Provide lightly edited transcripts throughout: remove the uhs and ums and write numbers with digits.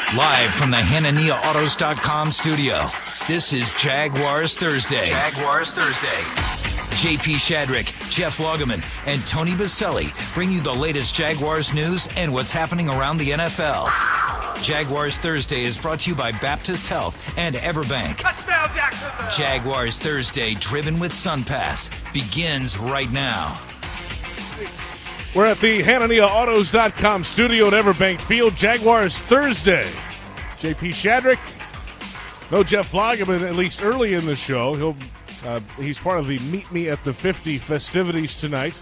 Live from the HananiahAutos.com studio, this is Jaguars Thursday. Jaguars Thursday. JP Shadrick, Jeff Lageman, and Tony Baselli bring you the latest Jaguars news and what's happening around the NFL. Jaguars Thursday is brought to you by Baptist Health and Everbank. Touchdown, Jacksonville! Jaguars Thursday, driven with SunPass, begins right now. We're at the HananiahAutos.com studio at Everbank Field. Jaguars Thursday. JP Shadrick. No Jeff Lageman, at least early in the show. He's part of the Meet Me at the 50 festivities tonight.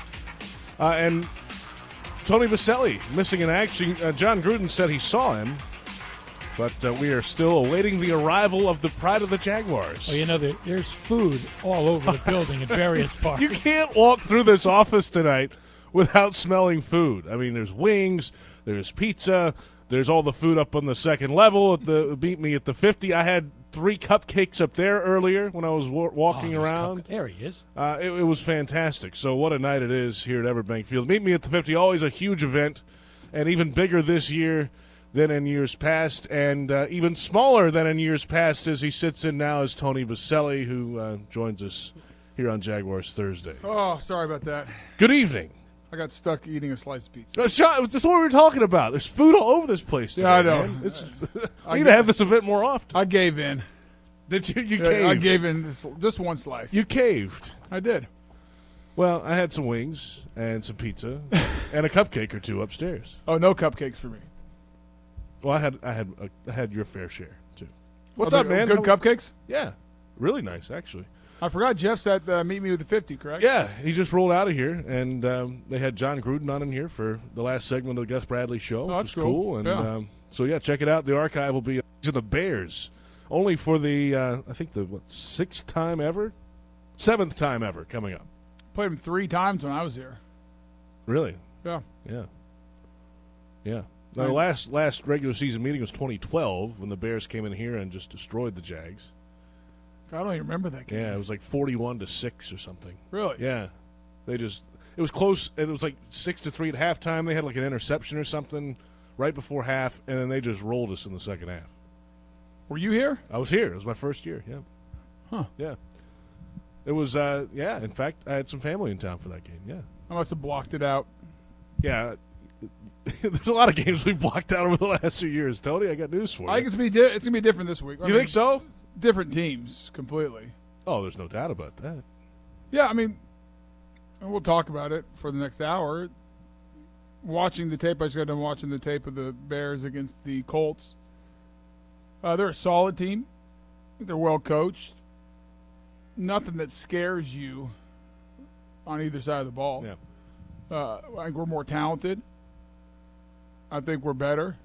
And Tony Baselli missing in action. John Gruden said he saw him, but we are still awaiting the arrival of the pride of the Jaguars. Well, you know, there's food all over the building in various parts. You can't walk through this office tonight without smelling food. I mean, there's wings, there's pizza, there's all the food up on the second level at the Meet Me at the 50. I had 3 cupcakes up there earlier when I was walking around. There he is. It was fantastic. So what a night it is here at Everbank Field. Meet Me at the 50, always a huge event, and even bigger this year than in years past, and even smaller than in years past as he sits in now as Tony Baselli, who joins us here on Jaguars Thursday. Oh, sorry about that. Good evening. I got stuck eating a slice of pizza. That's what we were talking about. There's food all over this place today, Yeah, I know. man. We need to have this event more often. I gave in. Did you? You caved. I gave in just one slice. You caved. I did. Well, I had some wings and some pizza and a cupcake or two upstairs. Oh, no cupcakes for me. Well, I had your fair share too. What's Oh, up, man? Good cupcakes? Yeah, really nice actually. I forgot Jeff's at Meet Me with the 50, correct? Yeah, he just rolled out of here, and they had John Gruden on in here for the last segment of the Gus Bradley show, which that's was cool. And so check it out. The archive will be to the Bears, only for the I think the 6th time ever, 7th time ever coming up. Played him 3 times when I was here. Really? Yeah. Yeah. Now, the last regular season meeting was 2012 when the Bears came in here and just destroyed the Jags. I don't even remember that game. Yeah, it was like 41-6 or something. Really? Yeah. It was close. It was like 6-3 at halftime. They had like an interception or something right before half, and then they just rolled us in the second half. Were you here? I was here. It was my first year, yeah. Huh. Yeah. It was, in fact, I had some family in town for that game, yeah. I must have blocked it out. Yeah. There's a lot of games we've blocked out over the last few years. Tony, I got news for you. I think it's gonna be different this week. You think so? Different teams completely. Oh, there's no doubt about that. Yeah, I mean, we'll talk about it for the next hour. Watching the tape, I just got done watching the tape of the Bears against the Colts. They're a solid team. They're well coached. Nothing that scares you on either side of the ball. Yeah. I think we're more talented. I think we're better.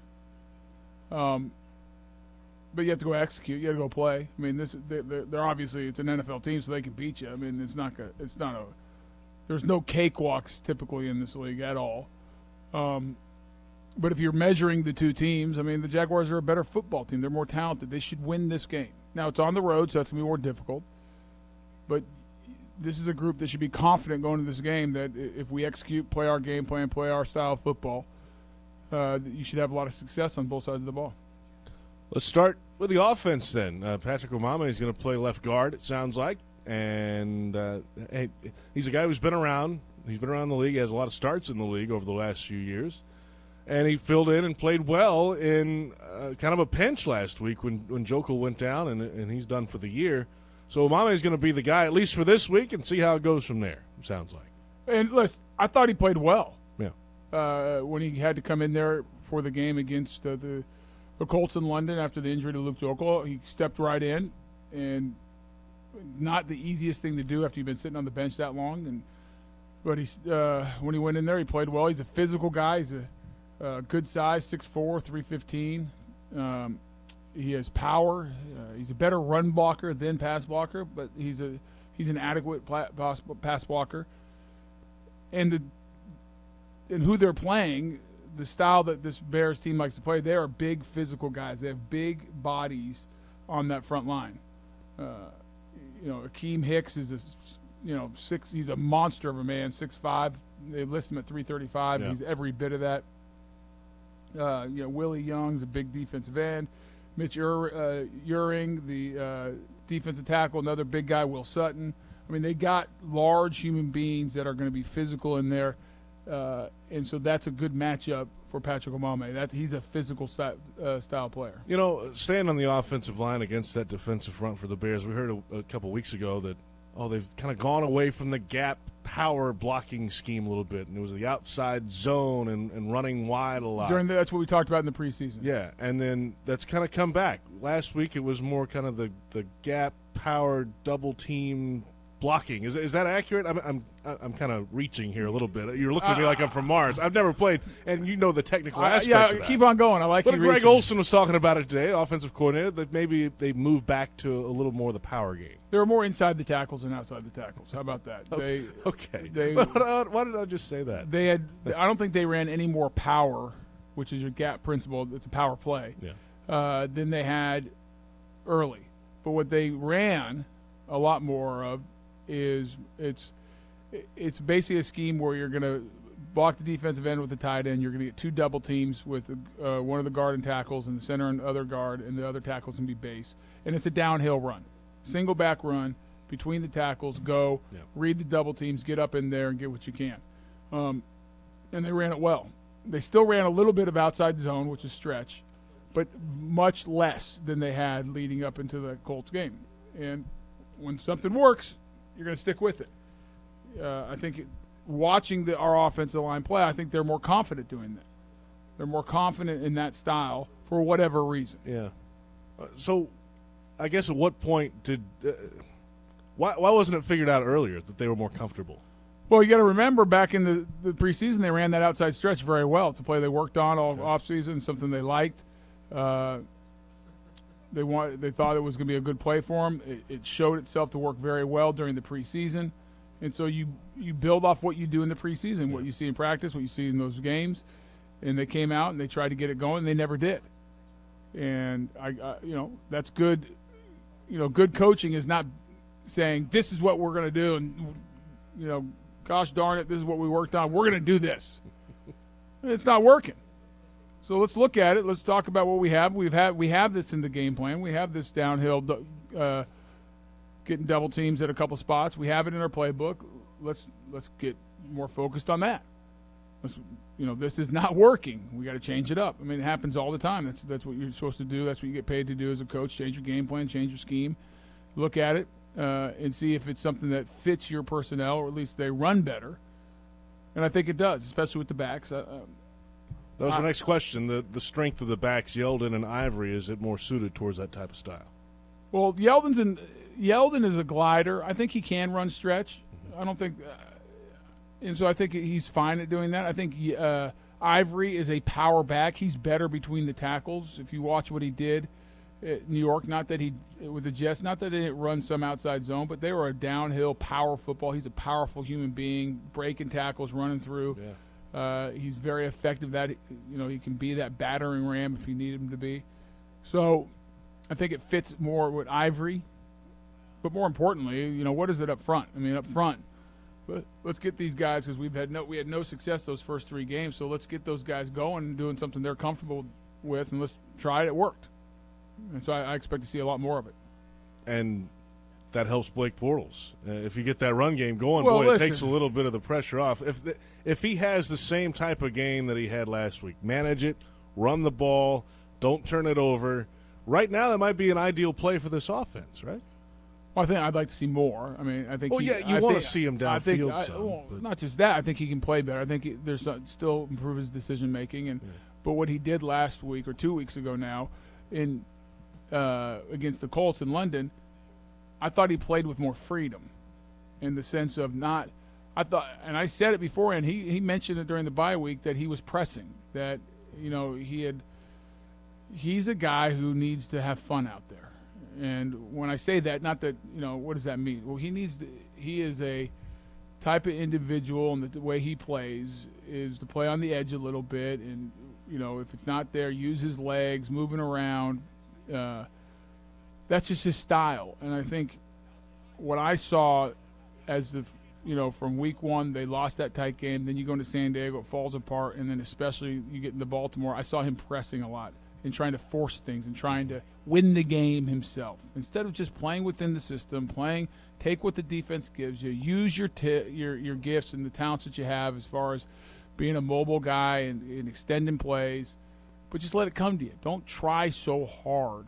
But you have to go execute. You have to go play. I mean, they're obviously it's an NFL team, so they can beat you. I mean, there's no cakewalks typically in this league at all. But if you're measuring the two teams, I mean, the Jaguars are a better football team. They're more talented. They should win this game. Now it's on the road, so that's gonna be more difficult. But this is a group that should be confident going into this game that if we execute, play our game plan, play our style of football, you should have a lot of success on both sides of the ball. Let's start with the offense then. Patrick Omameh is going to play left guard, it sounds like. And he's a guy who's been around. He's been around the league. He has a lot of starts in the league over the last few years. And he filled in and played well in kind of a pinch last week when Jokel went down, and he's done for the year. So Omameh is going to be the guy, at least for this week, and see how it goes from there, it sounds like. And listen, I thought he played well. Yeah. When he had to come in there for the game against the Colts in London after the injury to Luke Jokel, he stepped right in, and not the easiest thing to do after you've been sitting on the bench that long. But when he went in there, he played well. He's a physical guy. He's a good size, 6'4", 315. He has power. He's a better run blocker than pass blocker, but he's an adequate pass blocker. And who they're playing, the style that this Bears team likes to play, they are big physical guys. They have big bodies on that front line. Akeem Hicks is he's a monster of a man, 6'5". They list him at 335. Yeah. He's every bit of that. Willie Young's a big defensive end. Mitch Uring, the defensive tackle, another big guy, Will Sutton. I mean, they got large human beings that are going to be physical in there, and so that's a good matchup for Patrick Omameh. He's a physical style player. Staying on the offensive line against that defensive front for the Bears, we heard a couple weeks ago that they've kind of gone away from the gap power blocking scheme a little bit, and it was the outside zone and running wide a lot. That's what we talked about in the preseason. Yeah, and then that's kind of come back. Last week it was more kind of the gap power double team blocking. Is that accurate? I'm kind of reaching here a little bit. You're looking at me like I'm from Mars. I've never played, and the technical aspect of that. Keep on going. I like but you Greg reaching. Olson was talking about it today, offensive coordinator, that maybe they moved back to a little more of the power game. They were more inside the tackles than outside the tackles. How about that? Okay. Why did I just say that? I don't think they ran any more power, which is your gap principle. It's a power play. Yeah. Than they had early. But what they ran a lot more of is it's basically a scheme where you're going to block the defensive end with the tight end. You're going to get two double teams with one of the guard and tackles and the center and other guard, and the other tackles can be base. And it's a downhill run. Single back run between the tackles, go, read the double teams, get up in there and get what you can. And they ran it well. They still ran a little bit of outside zone, which is stretch, but much less than they had leading up into the Colts game. And when something works, you're going to stick with it. I think watching our offensive line play, I think they're more confident doing that. They're more confident in that style for whatever reason. Yeah. So I guess at what point did why wasn't it figured out earlier that they were more comfortable? Well, you got to remember back in the preseason, they ran that outside stretch very well. It's a play they worked on all offseason, something they liked. They thought it was going to be a good play for them. It showed itself to work very well during the preseason. And so you build off what you do in the preseason, what you see in practice, what you see in those games. And they came out and they tried to get it going. And they never did. And that's good. Good coaching is not saying this is what we're going to do, and gosh darn it, this is what we worked on. We're going to do this. It's not working. So let's look at it. Let's talk about what we have. We have this in the game plan. We have this downhill getting double teams at a couple spots. We have it in our playbook. Let's get more focused on that. This is not working. We got to change it up. I mean, it happens all the time. That's what you're supposed to do. That's what you get paid to do as a coach. Change your game plan, change your scheme. Look at it and see if it's something that fits your personnel, or at least they run better. And I think it does, especially with the backs. That was my next question. The strength of the backs, Yeldon and Ivory, is it more suited towards that type of style? Well, Yeldon is a glider. I think he can run stretch. I don't think and so I think he's fine at doing that. I think Ivory is a power back. He's better between the tackles. If you watch what he did at New York, with the Jets, not that they didn't run some outside zone, but they were a downhill power football. He's a powerful human being, breaking tackles, running through. Yeah. He's very effective. That he can be that battering ram if you need him to be. So I think it fits more with Ivory. But more importantly, what is it up front? I mean, up front, let's get these guys, because we had no success those first three games. So let's get those guys going and doing something they're comfortable with, and let's try it. It worked, and so I expect to see a lot more of it. And that helps Blake Bortles. If you get that run game going, it takes a little bit of the pressure off. If he has the same type of game that he had last week, manage it, run the ball, don't turn it over. Right now, that might be an ideal play for this offense, right? Well, I think I'd like to see more. I mean, I think. Well, you want to see him downfield. Not just that. I think he can play better. I think there's still improve his decision making, but what he did last week or 2 weeks ago now, against the Colts in London, I thought he played with more freedom, in the sense of not. I thought, and I said it before, and he mentioned it during the bye week, that he was pressing. That he's a guy who needs to have fun out there. And when I say that, not that what does that mean? Well, he is a type of individual, and the way he plays is to play on the edge a little bit, and if it's not there, use his legs, moving around. That's just his style. And I think what I saw as from week one, they lost that tight game. Then you go into San Diego, it falls apart. And then especially you get into Baltimore, I saw him pressing a lot and trying to force things and trying to win the game himself. Instead of just playing within the system, take what the defense gives you, use your gifts and the talents that you have as far as being a mobile guy and extending plays, but just let it come to you. Don't try so hard.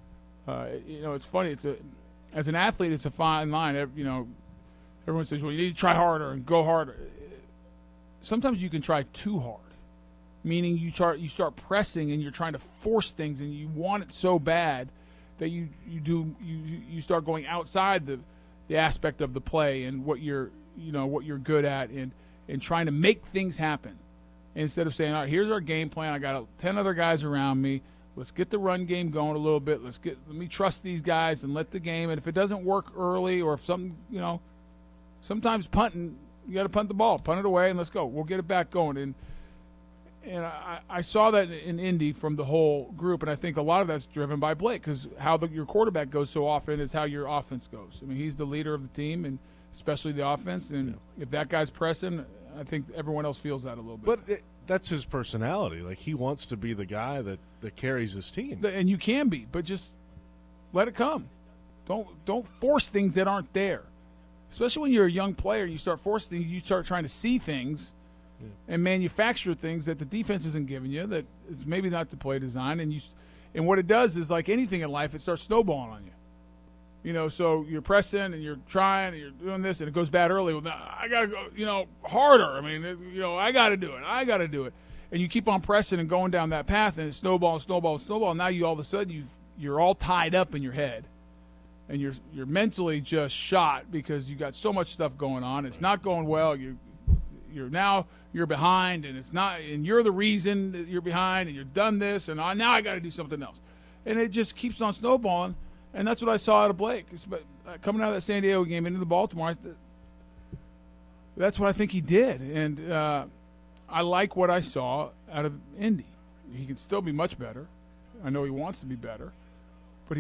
It's funny. As an athlete, it's a fine line. Everyone says, well, you need to try harder and go harder. Sometimes you can try too hard, meaning you start pressing and you're trying to force things and you want it so bad that you start going outside the aspect of the play and what you're good at and trying to make things happen instead of saying, all right, here's our game plan. I got 10 other guys around me. Let's get the run game going a little bit. Let me trust these guys and let the game. And if it doesn't work early or if something, sometimes punting, you got to punt the ball, punt it away, and let's go. We'll get it back going. And I saw that in Indy from the whole group, and I think a lot of that's driven by Blake because how your quarterback goes so often is how your offense goes. I mean, he's the leader of the team, and especially the offense. And if that guy's pressing, I think everyone else feels that a little bit. But that's his personality. Like, he wants to be the guy that carries his team. And you can be, but just let it come. Don't force things that aren't there. Especially when you're a young player, you start forcing things, you start trying to see things and manufacture things that the defense isn't giving you, that it's maybe not the play design. And what it does is, like anything in life, it starts snowballing on you. So you're pressing and you're trying and you're doing this, and it goes bad early. Well, I got to go, harder. I mean, I got to do it. I got to do it. And you keep on pressing and going down that path, and it's snowball. Now you all of a sudden you're all tied up in your head. And you're mentally just shot because you got so much stuff going on. It's not going well. You're behind, and it's not. And you're the reason that you're behind, and you've done this, and now I got to do something else. And it just keeps on snowballing. And that's what I saw out of Blake. Coming out of that San Diego game into the Baltimore, that's what I think he did. And I like what I saw out of Indy. He can still be much better. I know he wants to be better, but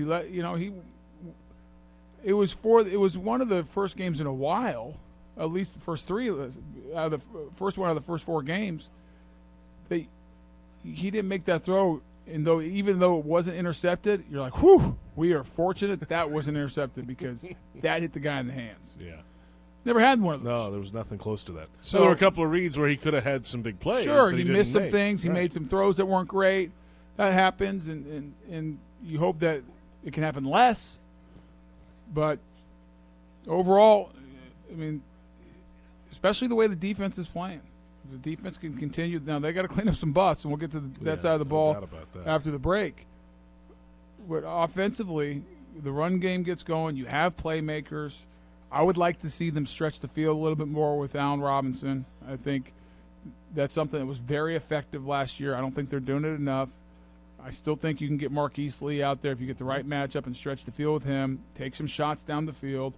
It was one of the first games in a while, at least the first three out of the first one of the first four games. He didn't make that throw, and even though it wasn't intercepted, you're like, whew, we are fortunate that wasn't intercepted because that hit the guy in the hands. Yeah. Never had one of those. No, there was nothing close to that. So there were a couple of reads where he could have had some big plays. Sure, he missed some things. He made some throws that weren't great. That happens, and you hope that it can happen less. But overall, I mean, especially the way the defense is playing. The defense can continue. Now, they got to clean up some busts, and we'll get to that side of the ball after the break. But offensively, the run game gets going. You have playmakers. I would like to see them stretch the field a little bit more with Allen Robinson. I think that's something that was very effective last year. I don't think they're doing it enough. I still think you can get Marquise Lee out there if you get the right matchup and stretch the field with him, take some shots down the field.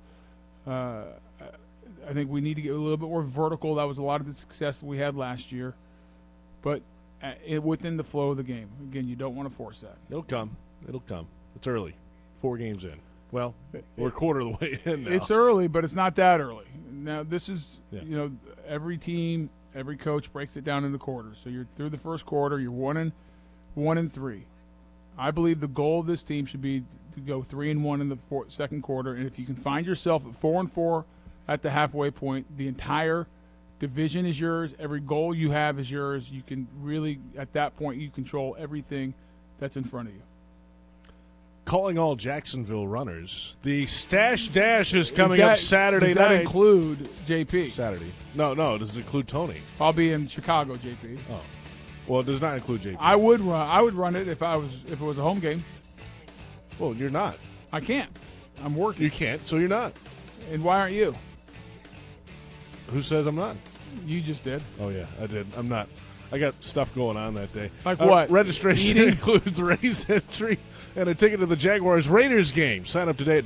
I think we need to get a little bit more vertical. That was a lot of the success that we had last year. But within the flow of the game. Again, you don't want to force that. It'll come. It's early. 4 games in. Well, we're a quarter of the way in now. It's early, but it's not that early. Now, this is, every team, every coach breaks it down into quarters. So you're through the first quarter, you're 1-3. I believe the goal of this team should be to go 3-1 in the second quarter. And if you can find yourself at 4-4 at the halfway point, the entire division is yours. Every goal you have is yours. You can really, at that point, you control everything that's in front of you. Calling all Jacksonville runners. The Stash Dash is coming up Saturday night. Does that include JP? Saturday. No, does it include Tony? I'll be in Chicago, JP. Oh. Well, it does not include JP. I would run it if it was a home game. Well, you're not. I can't. I'm working. You can't, so you're not. And why aren't you? Who says I'm not? You just did. Oh, yeah, I did. I'm not. I got stuff going on that day. Like what? Registration includes race entry and a ticket to the Jaguars-Raiders game. Sign up today at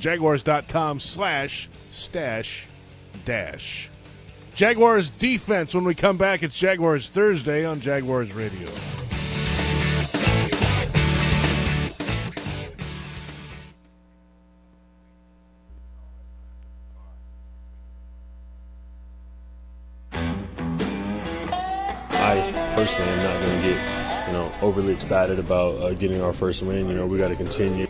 jaguars.com/stash-dash. Jaguars defense. When we come back, it's Jaguars Thursday on Jaguars Radio. personally, I'm not going to get, overly excited about getting our first win. We got to continue.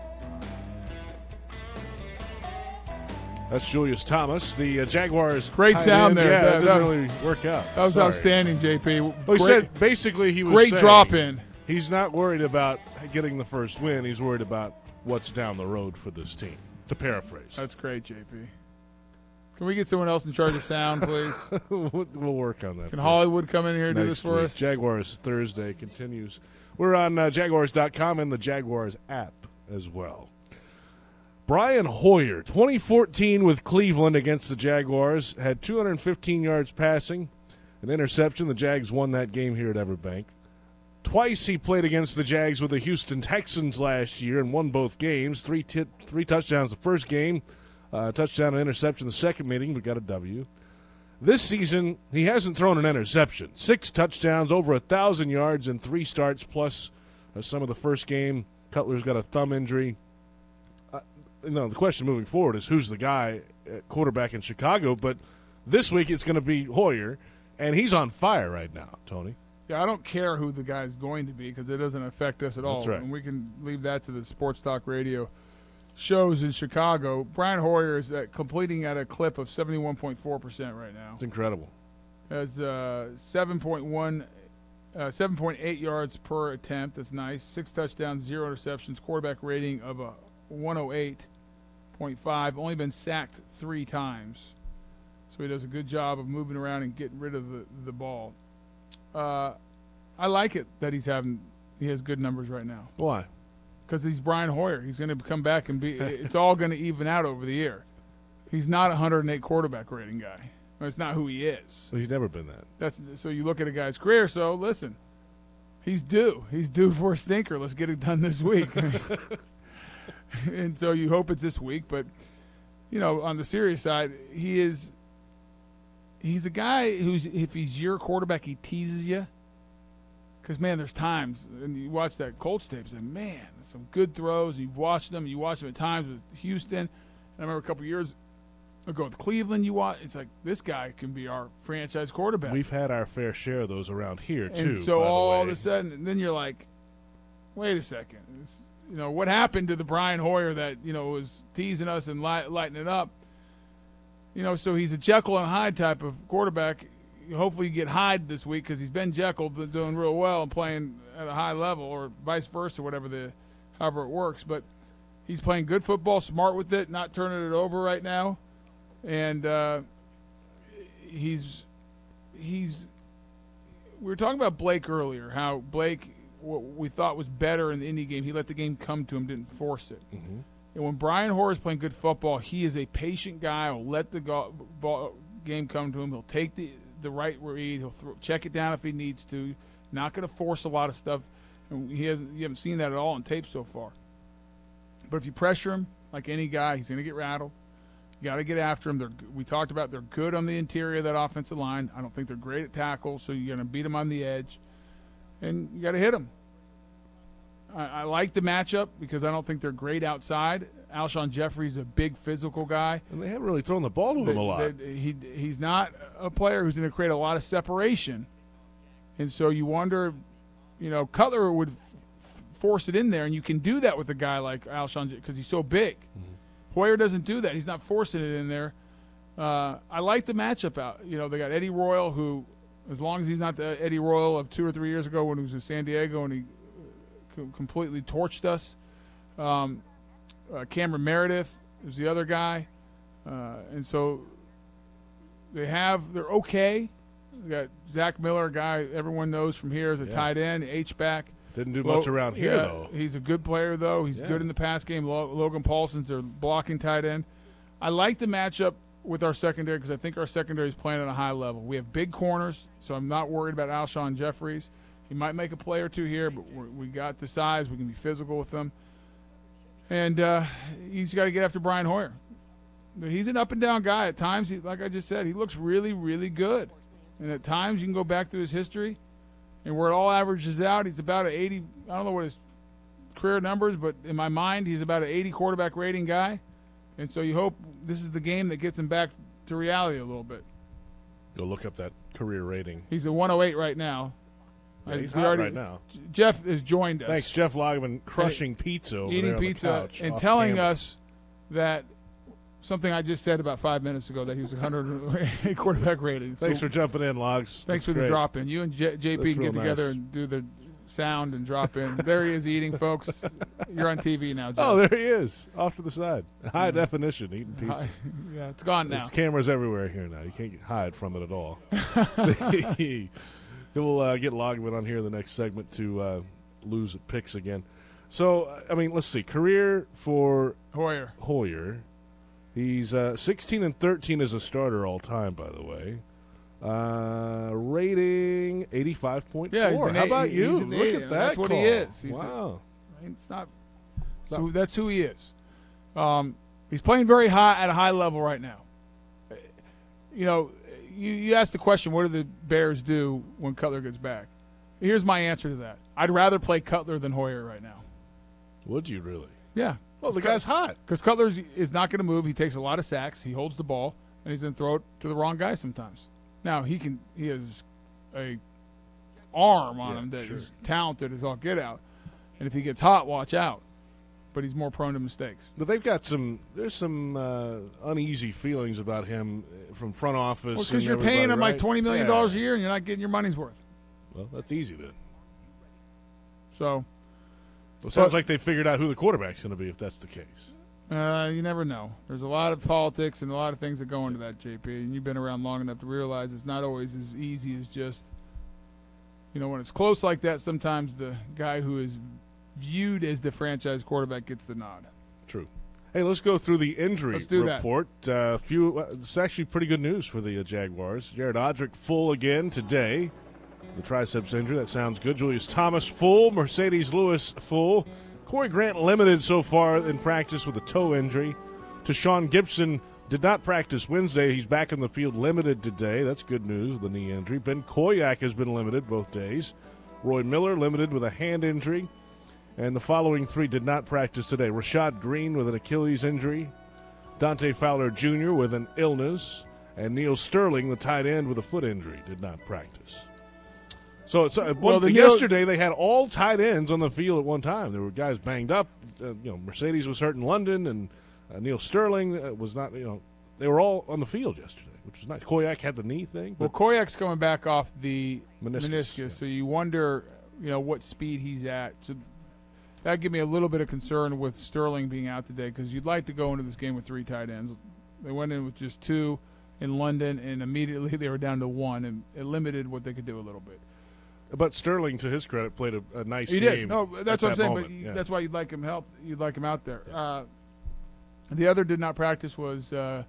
That's Julius Thomas. The Jaguars. Great sound there. Yeah, That didn't was- really work out. That was Sorry. outstanding, JP. Well, he Great- said basically he was great saying drop in. He's not worried about getting the first win. He's worried about what's down the road for this team, to paraphrase. That's great, JP. Can we get someone else in charge of sound, please? We'll work on that. Can Hollywood come in here and do this next for week. us? Jaguars Thursday continues. We're on Jaguars.com and the Jaguars app as well. Brian Hoyer, 2014 with Cleveland against the Jaguars, had 215 yards passing, an interception. The Jags won that game here at Everbank. Twice he played against the Jags with the Houston Texans last year and won both games. Three touchdowns the first game, touchdown and interception the second meeting, but got a W. This season, he hasn't thrown an interception. 6 touchdowns, over 1,000 yards in 3 starts, plus some of the first game. Cutler's got a thumb injury. The question moving forward is who's the guy at quarterback in Chicago, but this week it's going to be Hoyer, and he's on fire right now, Tony. Yeah, I don't care who the guy's going to be because it doesn't affect us at all. That's right. And we can leave that to the sports talk radio shows in Chicago. Brian Hoyer is completing at a clip of 71.4% right now. It's incredible. Has 7.8 yards per attempt. That's nice. 6 touchdowns, 0 interceptions. Quarterback rating of a 108.5. Only been sacked 3 times. So he does a good job of moving around and getting rid of the ball. I like it that he has good numbers right now. Why? Because he's Brian Hoyer. He's going to come back and be. It's all going to even out over the year. He's not a 108 quarterback rating guy. That's not who he is. He's never been that. So you look at a guy's career. So listen, he's due. He's due for a stinker. Let's get it done this week. And so you hope it's this week. But on the serious side, he's a guy who's, if he's your quarterback, he teases you. Because, man, there's times, and you watch that Colts tape, and man, some good throws. You've watched them. You watch them at times with Houston. And I remember a couple years ago with Cleveland, it's like, this guy can be our franchise quarterback. We've had our fair share of those around here, too. And so by the all way. of a sudden, and then you're like, wait a second. What happened to the Brian Hoyer that, was teasing us and lighting it up? So he's a Jekyll and Hyde type of quarterback. Hopefully you get Hyde this week because he's been Jekyll, but doing real well and playing at a high level, or vice versa, however it works. But he's playing good football, smart with it, not turning it over right now. And we were talking about Blake earlier, how Blake, what we thought was better in the Indy game, he let the game come to him, didn't force it. Mm-hmm. And when Brian Hoyer is playing good football, he is a patient guy. He'll let the game come to him. He'll take the right read. He'll check it down if he needs to. Not going to force a lot of stuff. And you haven't seen that at all on tape so far. But if you pressure him, like any guy, he's going to get rattled. You got to get after him. We talked about they're good on the interior of that offensive line. I don't think they're great at tackles, so you're going to beat them on the edge. And you got to hit them. I like the matchup because I don't think they're great outside. Alshon Jeffrey's a big physical guy. And they haven't really thrown the ball to him a lot. He's not a player who's going to create a lot of separation. And so you wonder, Cutler would force it in there, and you can do that with a guy like Alshon because he's so big. Mm-hmm. Hoyer doesn't do that. He's not forcing it in there. I like the matchup out. They got Eddie Royal, who, as long as he's not the Eddie Royal of 2 or 3 years ago when he was in San Diego and he completely torched us. Cameron Meredith is the other guy. And so they're okay. We got Zach Miller, a guy everyone knows from here as a tight end, H-back. Didn't do much around here, though. He's a good player, though. He's good in the pass game. Logan Paulson's their blocking tight end. I like the matchup with our secondary because I think our secondary is playing at a high level. We have big corners, so I'm not worried about Alshon Jeffries. He might make a play or two here, but we got the size. We can be physical with them. And he's got to get after Brian Hoyer. He's an up-and-down guy. At times, like I just said, he looks really, really good. And at times, you can go back through his history, and where it all averages out, he's about an 80. I don't know what his career numbers, but in my mind, he's about an 80 quarterback rating guy. And so you hope this is the game that gets him back to reality a little bit. Go look up that career rating. He's a 108 right now. Yeah, he's We hot right now. Jeff has joined us. Thanks, Jeff Lageman, crushing pizza over eating there on pizza the couch and off telling camera. us that something I just said about 5 minutes ago, that he was 100 quarterback rating. Thanks So for jumping in, Logs. thanks That's for the great. drop in. You and JP That's can real get together nice. and do the sound and drop in. There he is eating, folks. You're on TV now, Jeff. Oh, there he is, off to the side. High definition, eating pizza. Yeah, it's gone now. There's cameras everywhere here now. You can't hide from it at all. We'll get Logman on here in the next segment to lose at picks again. So, I mean, let's see. Career for Hoyer. He's 16-13 as a starter all time, by the way. Rating 85.4. Yeah, he's an How about he's you? an Look eight, at and that. that's what he call. is. Wow. It's not. So that's who he is. He's playing very high at a high level right now. You know, you asked the question, what do the Bears do when Cutler gets back? Here's my answer to that. I'd rather play Cutler than Hoyer right now. Would you really? Yeah. Well, the guy's hot. Because Cutler is not going to move. He takes a lot of sacks. He holds the ball, and he's going to throw it to the wrong guy sometimes. Now, he has a arm on him that is talented as all get out. And if he gets hot, watch out. But he's more prone to mistakes. But they've got there's some uneasy feelings about him from front office. Well, because and you're paying him everybody, like $20 million a year, and you're not getting your money's worth. Well, that's easy then. So, It sounds like they figured out who the quarterback's going to be if that's the case. you never know. There's a lot of politics and a lot of things that go into that, JP. And you've been around long enough to realize it's not always as easy as just, when it's close like that, sometimes the guy who is viewed as the franchise quarterback gets the nod. True. Hey, let's go through the injury Let's do that. report. It's actually pretty good news for the Jaguars. Jared Odrick full again today. The triceps injury, that sounds good. Julius Thomas full. Mercedes Lewis full. Corey Grant limited so far in practice with a toe injury. Tashawn Gibson did not practice Wednesday. He's back in the field limited today. That's good news with the knee injury. Ben Koyak has been limited both days. Roy Miller limited with a hand injury. And the following three did not practice today. Rashad Green with an Achilles injury. Dante Fowler Jr. with an illness. And Neil Sterling, the tight end, with a foot injury, did not practice. So yesterday they had all tight ends on the field at one time. There were guys banged up. Mercedes was hurt in London, and Neil Sterling was not. They were all on the field yesterday, which was nice. Koyak had the knee thing. Well, Koyak's coming back off the meniscus, yeah. so you wonder, what speed he's at. So that give me a little bit of concern with Sterling being out today, because you'd like to go into this game with three tight ends. They went in with just two in London, and immediately they were down to one, and it limited what they could do a little bit. But Sterling, to his credit, played a nice He game. did. No, that's what I'm saying. Moment. But that's why you'd like him out there. The other did not practice was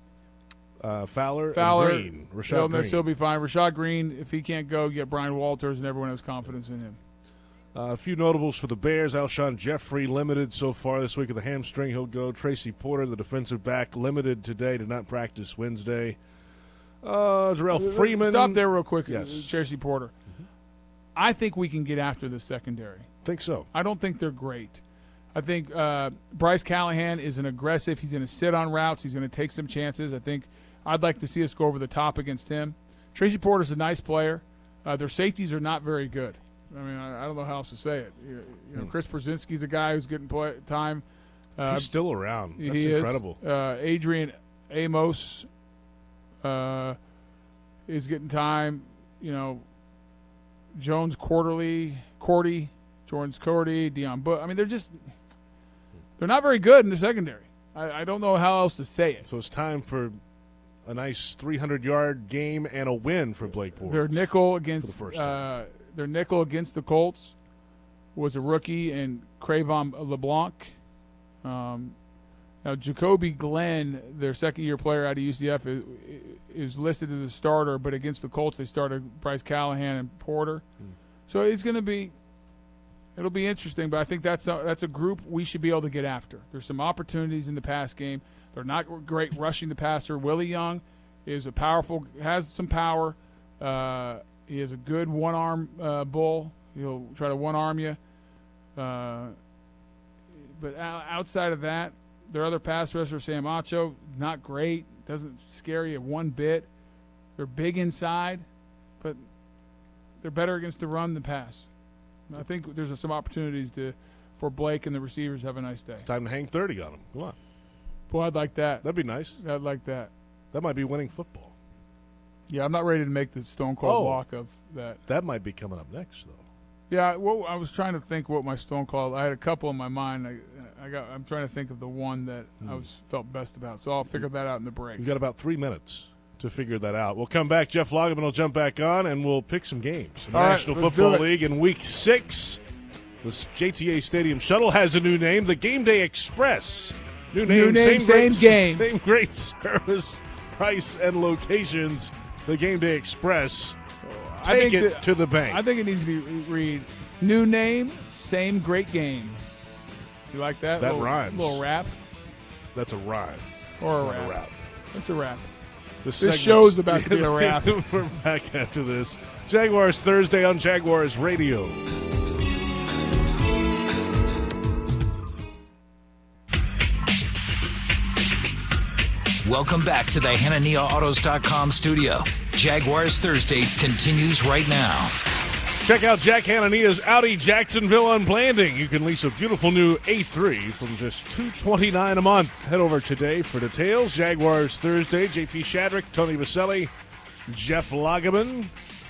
Fowler Fowler. and Green. Rashad Green. He'll be fine. Rashad Green, if he can't go, you get Brian Walters, and everyone has confidence in him. A few notables for the Bears. Alshon Jeffrey limited so far this week with a hamstring. He'll go. Tracy Porter, the defensive back, limited today. Did not practice Wednesday. Jarrell Freeman. Stop there real quick. Yes. Tracy Porter. I think we can get after the secondary. Think so. I don't think they're great. I think Bryce Callahan is an aggressive. He's going to sit on routes. He's going to take some chances. I think I'd like to see us go over the top against him. Tracy Porter's a nice player. Their safeties are not very good. I mean, I don't know how else to say it. Chris Brzezinski's a guy who's getting time. He's still around. That's he incredible. Adrian Amos is getting time. Jones Cordy, Deion Butt. I mean, they're not very good in the secondary. I don't know how else to say it. So it's time for a nice 300-yard game and a win for Blake Bortles. Their nickel against For the first time. the Colts was a rookie and Cravon LeBlanc. Now Jacoby Glenn, their second-year player out of UCF, is listed as a starter, but against the Colts they started Bryce Callahan and Porter. So it'll be interesting, but I think that's a group we should be able to get after. There's some opportunities in the pass game. They're not great rushing the passer. Willie Young has some power. He has a good one-arm bull. He'll try to one-arm you. But outside of that, their other pass rusher, Sam Acho, not great. Doesn't scare you one bit. They're big inside, but they're better against the run than pass. I think there's some opportunities for Blake and the receivers to have a nice day. Time to hang 30 on them. Come on. Boy, I'd like that. That'd be nice. I'd like that. That might be winning football. Yeah, I'm not ready to make the stone cold block of that. That might be coming up next, though. Yeah, well, I was trying to think what my stone cold. I had a couple in my mind. I'm trying to think of the one that I felt best about. So I'll figure that out in the break. You've got about 3 minutes to figure that out. We'll come back. Jeff Lageman will jump back on, and we'll pick some games. The National Football League in Week 6. This JTA Stadium Shuttle has a new name, the Game Day Express. New name, same game. Same great service, price, and locations. The Game Day Express. Take it to the bank. I think it needs to be read. New name, same great game. You like that? That rhymes. Little rap. That's a rhyme. Or a rap. It's a rap. This show's about to be a rap. We're back after this. Jaguars Thursday on Jaguars Radio. Welcome back to the HananiaAutos.com studio. Jaguars Thursday continues right now. Check out Jack Hanania's Audi Jacksonville on Blanding. You can lease a beautiful new A3 from just $229 a month. Head over today for details. Jaguars Thursday. JP Shadrick, Tony Vaselli, Jeff Lageman.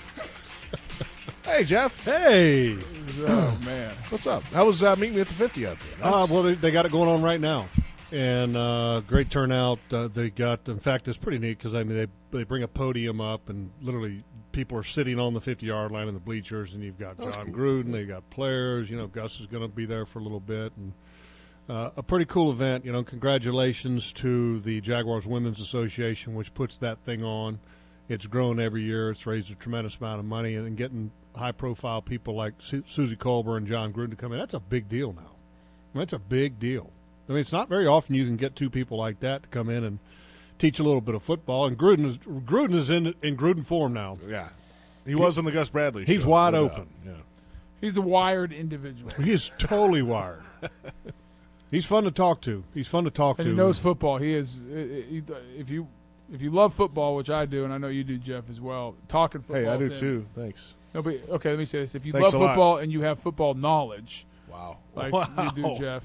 Hey, Jeff. Hey. Oh, man. What's up? How was Meet Me at the 50 out there? Nice. Well, they got it going on right now. And great turnout. They got, in fact, it's pretty neat because, I mean, they bring a podium up and literally people are sitting on the 50-yard line in the bleachers, and you've got John Gruden. They've got players. You know, Gus is going to be there for a little bit. And a pretty cool event. You know, congratulations to the Jaguars Women's Association, which puts that thing on. It's grown every year. It's raised a tremendous amount of money. And getting high-profile people like Susie Colbert and John Gruden to come in, that's a big deal now. That's a big deal. I mean, it's not very often you can get two people like that to come in and teach a little bit of football. And Gruden is in Gruden form now. Yeah. He was on the Gus Bradley show. He's wide open. Yeah. He's a wired individual. He's totally wired. He's fun to talk to. He knows football. He is. If you love football, which I do, and I know you do, Jeff, as well, talking football. Hey, I do too. Thanks. No, but, okay, let me say this. If you Thanks love football and you have football knowledge, like you do, Jeff,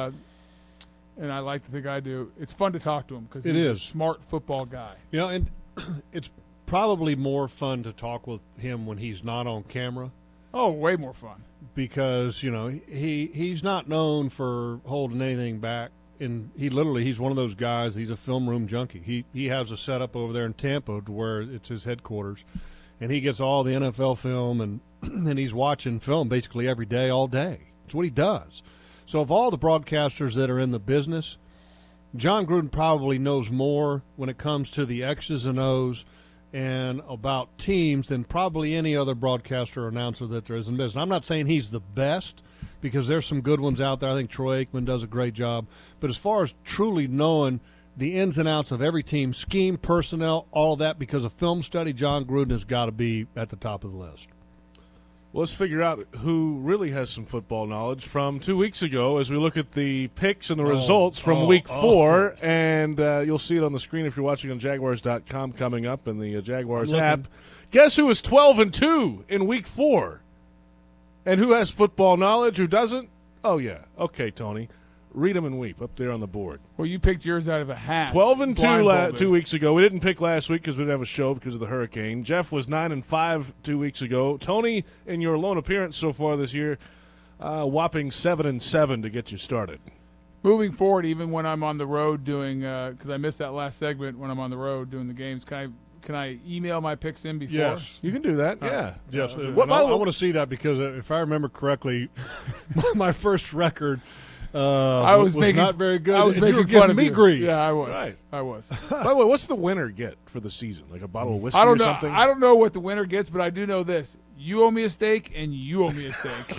and I like to think I do, it's fun to talk to him because he's a smart football guy. You know, and it's probably more fun to talk with him when he's not on camera. Oh, way more fun. Because, you know, he's not known for holding anything back. And he's one of those guys, he's a film room junkie. He has a setup over there in Tampa to where it's his headquarters. And he gets all the NFL film, and he's watching film basically every day, all day. It's what he does. So of all the broadcasters that are in the business, John Gruden probably knows more when it comes to the X's and O's and about teams than probably any other broadcaster or announcer that there is in business. I'm not saying he's the best because there's some good ones out there. I think Troy Aikman does a great job. But as far as truly knowing the ins and outs of every team, scheme, personnel, all of that, because of film study, John Gruden has got to be at the top of the list. Well, let's figure out who really has some football knowledge from 2 weeks ago as we look at the picks and the results from Week 4. And you'll see it on the screen if you're watching on Jaguars.com coming up in the Jaguars app. Guess who is 12-2 in Week 4? And who has football knowledge, who doesn't? Oh, yeah. Okay, Tony. Read them and weep up there on the board. Well, you picked yours out of a hat. 12-2 2 weeks ago. We didn't pick last week because we didn't have a show because of the hurricane. Jeff was 9-5 2 weeks ago. Tony, in your lone appearance so far this year, whopping 7-7 to get you started. Moving forward, even when I'm on the road doing, because I missed that last segment when I'm on the road doing the games, can I email my picks in before? Yes. You can do that, yeah. Yes. I want to see that because if I remember correctly, my first record – I was not very good. I was making fun of me grief. Yeah, I was. Right. I was. By the way, what's the winner get for the season? Like a bottle of whiskey or something? I don't know what the winner gets, but I do know this. You owe me a steak, and you owe me a steak.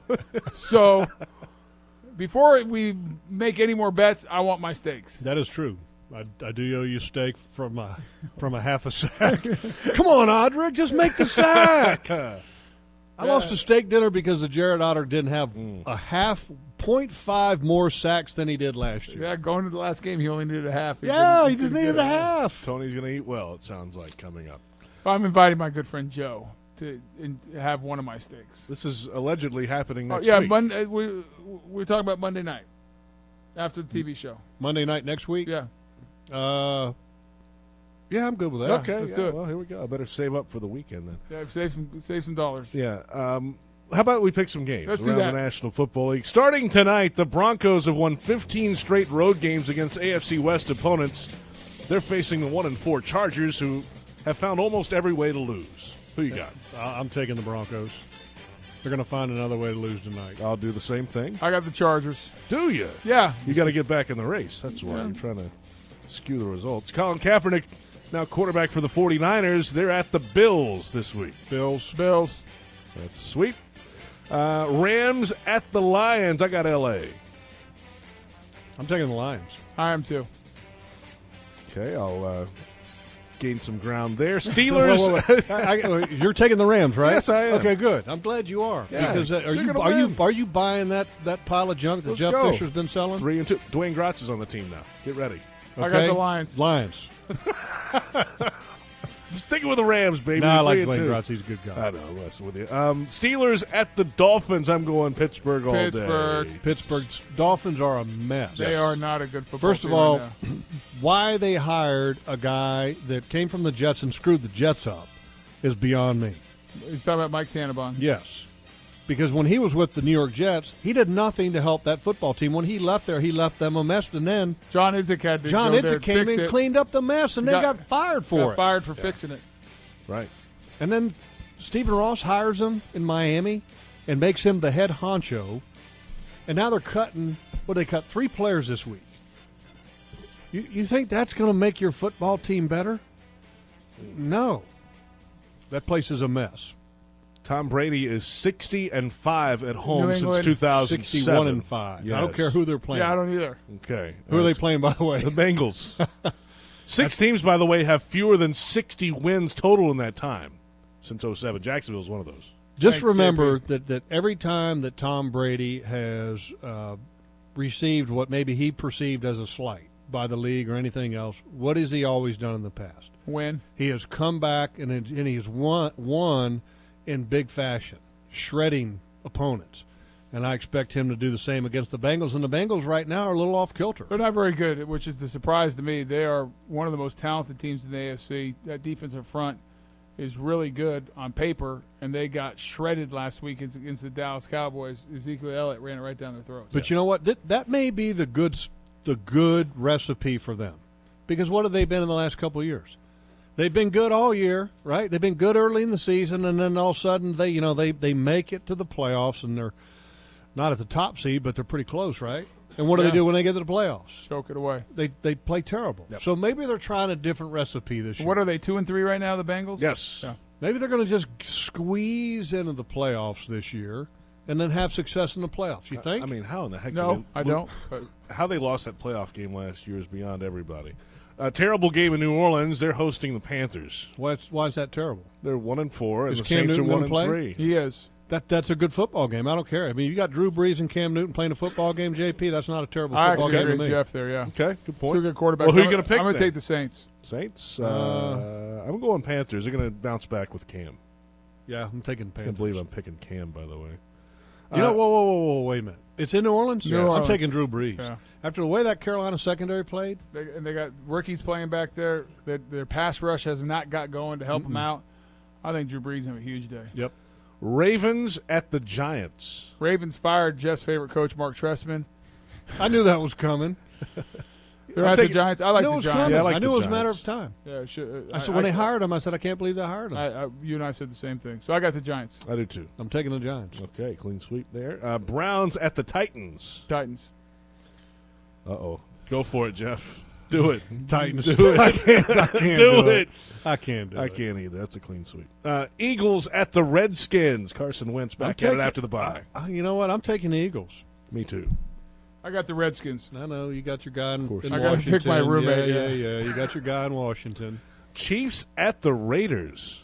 So before we make any more bets, I want my steaks. That is true. I do owe you a steak from a half a sack. Come on, Audric, just make the sack. I lost a steak dinner because the Jared Otter didn't have a 0.5 more sacks than he did last year. Yeah, going to the last game, he only needed a half. He just needed a half. Tony's going to eat well, it sounds like, coming up. I'm inviting my good friend Joe to have one of my steaks. This is allegedly happening next yeah, week. Monday. We're talking about Monday night after the TV show. Monday night next week? Yeah. Yeah, I'm good with that. Okay, let's do it. Well, here we go. I better save up for the weekend then. Yeah, save some dollars. Yeah. How about we pick some games Let's do around that. the National Football League? Starting tonight, the Broncos have won 15 straight road games against AFC West opponents. They're facing the 1-4 Chargers, who have found almost every way to lose. Who you got? I'm taking the Broncos. They're going to find another way to lose tonight. I'll do the same thing. I got the Chargers. Do you? Yeah. You got to get back in the race. That's why you're trying to skew the results. Colin Kaepernick, now quarterback for the 49ers. They're at the Bills this week. Bills. That's a sweep. Rams at the Lions. I got L.A. I'm taking the Lions. I am too. Okay, I'll gain some ground there. Steelers. Wait. You're taking the Rams, right? Yes, I am. Okay, good. I'm glad you are. Yeah. Because They're gonna win. are you buying that pile of junk that Let's Jeff go. Fisher's been selling? 3-2. Dwayne Gratz is on the team now. Get ready. I got the Lions. Lions. I'm sticking with the Rams, baby. No, I like 3-2. Dwayne Gratz. He's a good guy. I know. I'm messing with you. Steelers at the Dolphins. I'm going Pittsburgh all Pittsburgh. day. Pittsburgh's Dolphins are a mess. They are not a good football First of team all, right now. why they hired a guy that came from the Jets and screwed the Jets up is beyond me. He's talking about Mike Tannenbaum. Yes. Because when he was with the New York Jets, he did nothing to help that football team. When he left there, he left them a mess. And then John Idzik had to John go there Idzik and came fix in, it. cleaned up the mess, and they got fired for Got it. fired for fixing it. Right. And then Stephen Ross hires him in Miami and makes him the head honcho. And now they're cutting, they cut 3 players this week. You think that's going to make your football team better? No. That place is a mess. Tom Brady is 60-5 at home New since England, 2007. 61-5. Yes. I don't care who they're playing. Yeah, I don't either. Okay. Who are they playing, by the way? The Bengals. 6 teams, by the way, have fewer than 60 wins total in that time since 07. Jacksonville is one of those. Just Thanks, remember JP. that every time that Tom Brady has received what maybe he perceived as a slight by the league or anything else, what has he always done in the past? Win. He has come back and he's won in big fashion, shredding opponents. And I expect him to do the same against the Bengals. And the Bengals right now are a little off kilter. They're not very good, which is the surprise to me. They are one of the most talented teams in the AFC. That defensive front is really good on paper, and they got shredded last week against the Dallas Cowboys. Ezekiel Elliott ran it right down their throats. But you know what? That may be the good recipe for them. Because what have they been in the last couple of years? They've been good all year, right? They've been good early in the season, and then all of a sudden they make it to the playoffs, and they're not at the top seed, but they're pretty close, right? And what do they do when they get to the playoffs? Choke it away. They play terrible. Yep. So maybe they're trying a different recipe this year. What are they, 2-3 right now, the Bengals? Yes. Yeah. Maybe they're going to just squeeze into the playoffs this year and then have success in the playoffs. You think? I mean, how in the heck No, did I don't. But how they lost that playoff game last year is beyond everybody. A terrible game in New Orleans. They're hosting the Panthers. why is that terrible? They're 1-4, and Is the Cam Saints are Newton gonna 1-3. he is. That's a good football game. I don't care. I mean, you got Drew Brees and Cam Newton playing a football game, JP. That's not a terrible I football actually game agree to with me. Jeff there, yeah. Okay, good point. Two good quarterbacks. Well, who are you going to pick I'm going to then? take the Saints. Saints? I'm going Panthers. They're going to bounce back with Cam. Yeah, I'm taking I Panthers. can't believe I'm picking Cam, by the way. You know, whoa, wait a minute. It's in New Orleans? New I'm Orleans. taking Drew Brees. Yeah. After the way that Carolina secondary played, They got rookies playing back there. Their pass rush has not got going to help them out. I think Drew Brees have a huge day. yep. Ravens at the Giants. Ravens fired Jeff's favorite coach, Mark Trestman. I knew that was coming. They're I'm at the taking- Giants. I like I knew it the was Giants. coming. Yeah, I like I knew the it was a matter Giants. of time. Yeah, should, I said when they hired him, I said I can't believe they hired him. you and I said the same thing. So I got the Giants. I do too. I'm taking the Giants. Okay, clean sweep there. Browns at the Titans. Titans. Uh-oh. Go for it, Jeff. Do it. Titans. Do it. I can't Do it. I can't do I it. can't either. That's a clean sweep. Eagles at the Redskins. Carson Wentz back at it taking- after the bye. You know what? I'm taking the Eagles. Me too. I got the Redskins. I know you got your guy in, course. in I gotta Washington. pick my roommate, Yeah. yeah. You got your guy in Washington. Chiefs at the Raiders.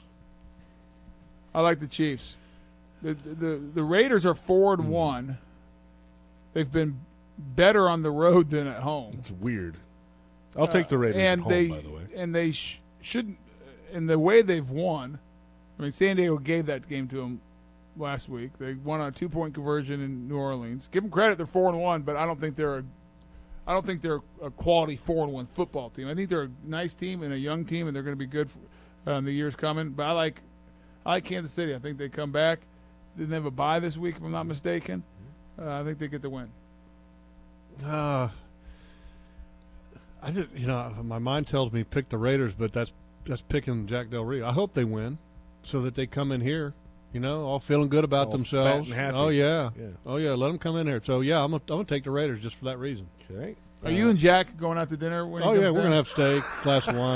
I like the Chiefs. The Raiders are 4-1. They've been better on the road than at home. It's weird. I'll take the Raiders and at home, they by the way. and they shouldn't. In the way they've won, I mean, San Diego gave that game to them last week. They won on a 2-point conversion in New Orleans. Give them credit; they're 4-1, but I don't think they're a quality 4-1 football team. I think they're a nice team and a young team, and they're going to be good for the years coming. But I like Kansas City. I think they come back. Didn't have a bye this week, if I'm not mistaken. I think they get the win. I just, my mind tells me pick the Raiders, but that's picking Jack Del Rio. I hope they win, so that they come in here, all feeling good about All themselves. fat and happy. Oh yeah. Yeah. Oh yeah. Let them come in here. So yeah, I'm gonna take the Raiders just for that reason. Okay. Are you and Jack going out to dinner? When Oh he yeah, comes we're down? gonna have steak, glass of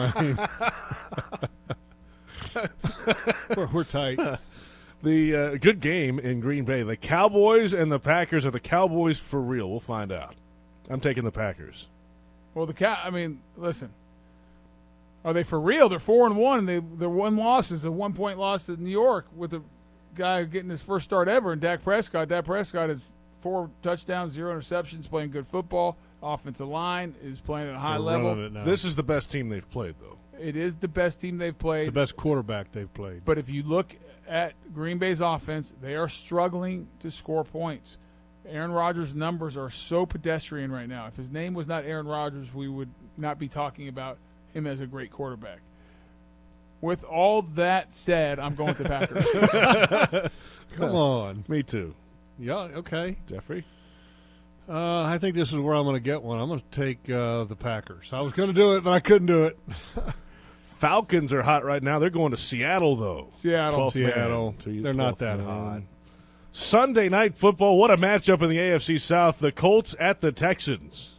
wine. we're tight. The good game in Green Bay. The Cowboys and the Packers. Are the Cowboys for real? We'll find out. I'm taking the Packers. Well, listen. Are they for real? They're 4-1. Their one loss is a 1-point loss to New York with a guy getting his first start ever, and Dak Prescott. Dak Prescott has 4 touchdowns, 0 interceptions, playing good football. Offensive line is playing at a high They're level. running it now. This is the best team they've played, though. It is the best team they've played. the best quarterback they've played. But if you look at Green Bay's offense, they are struggling to score points. Aaron Rodgers' numbers are so pedestrian right now. If his name was not Aaron Rodgers, we would not be talking about him as a great quarterback. With all that said, I'm going with the Packers. Come on. Me too. Yeah. Okay. Jeffrey? I think this is where I'm going to get one. I'm going to take the Packers. I was going to do it, but I couldn't do it. Falcons are hot right now. They're going to Seattle, though. Seattle. 12th man. Seattle. They're not 12th that man. hot. Sunday night football. What a matchup in the AFC South. The Colts at the Texans.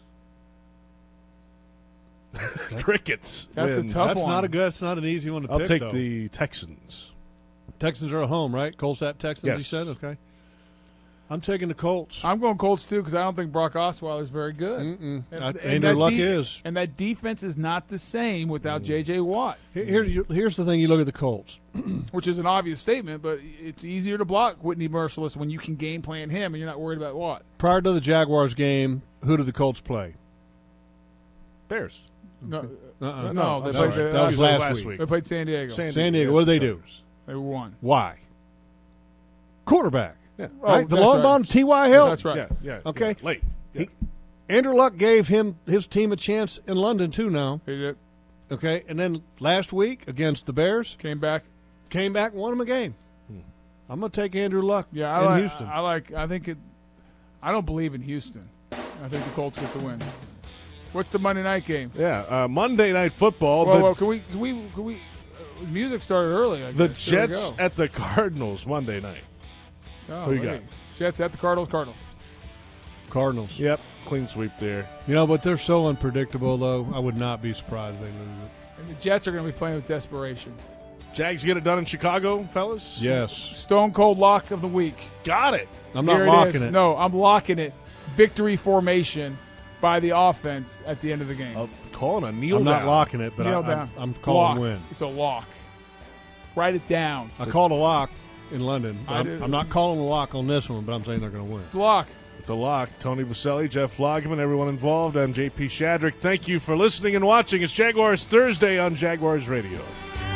Crickets. That's a win. tough That's one. not a good. That's not an easy one to I'll pick. take though. the Texans. Texans are at home, right? Colts at Texans. Yes. You said okay. I'm taking the Colts. I'm going Colts too because I don't think Brock Osweiler is very good. Mm-mm. And Andrew that Luck is. And that defense is not the same without J.J. Watt, Here's the thing. You look at the Colts. which is an obvious statement, but it's easier to block Whitney Merciless when you can game plan him and you're not worried about Watt. Prior to the Jaguars game, who did the Colts play? Bears. No, No, they I'm played sorry. the- that was last week. They played San Diego. San Diego, what did they do? They won. Why? Quarterback. Yeah. Right? The that's long right. bomb, T.Y. Hill. That's right. Yeah. Okay. Yeah. Late. Yeah. Andrew Luck gave his team a chance in London, too, now. They did. Okay. And then last week against the Bears, Came back. came back and won them a game. I'm going to take Andrew Luck Yeah, in Houston. I don't believe in Houston. I think the Colts get the win. What's the Monday night game? Yeah. Monday night football. Whoa, can we? Music started early. I The guess. There we Jets go. at the Cardinals Monday night. Oh, Who you hey. got? Jets at the Cardinals. Cardinals. Yep. Clean sweep there. But they're so unpredictable, though. I would not be surprised if they lose it. And the Jets are going to be playing with desperation. Jags get it done in Chicago, fellas? Yes. Stone cold lock of the week. Got it. I'm Here not it locking is. it. No, I'm locking it. Victory formation by the offense at the end of the game. I'm calling a kneel I'm down. not locking it, but Kneel down. I'm calling lock. win. It's a lock. Write it down. I called a lock in London. I I'm, did. I'm not calling a lock on this one, but I'm saying they're going to win. It's a lock. It's a lock. Tony Baselli, Jeff Flogman, everyone involved. I'm JP Shadrick. Thank you for listening and watching. It's Jaguars Thursday on Jaguars Radio.